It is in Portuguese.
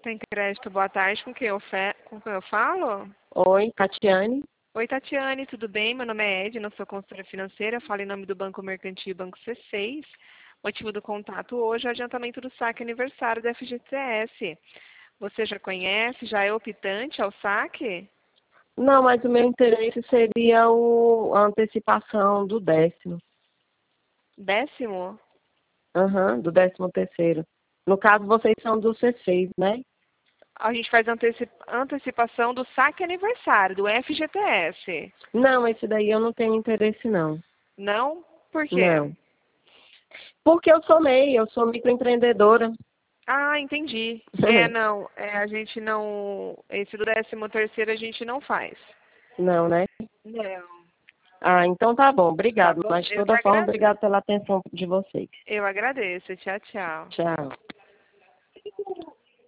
Tem crédito, boa tarde. Com quem eu falo? Oi, Tatiane. Oi, Tatiane, tudo bem? Meu nome é Edna, sou consultora financeira. Falo em nome do Banco Mercantil e Banco C6. Motivo do contato hoje é o adiantamento do saque aniversário da FGTS. Você já conhece? Já é optante ao saque? Não, mas o meu interesse seria a antecipação do 10º. Décimo? Aham, do 13º. No caso, vocês são do C6, né? A gente faz antecipação do saque aniversário, do FGTS. Não, esse daí eu não tenho interesse, não. Não? Por quê? Não. Porque eu sou MEI, eu sou microempreendedora. Ah, entendi. Não, a gente não. Esse do 13º a gente não faz. Não, né? Não. Ah, então tá bom, Tá obrigado. bom? Mas de toda forma, obrigado pela atenção de vocês. Eu agradeço. Tchau, tchau. Tchau.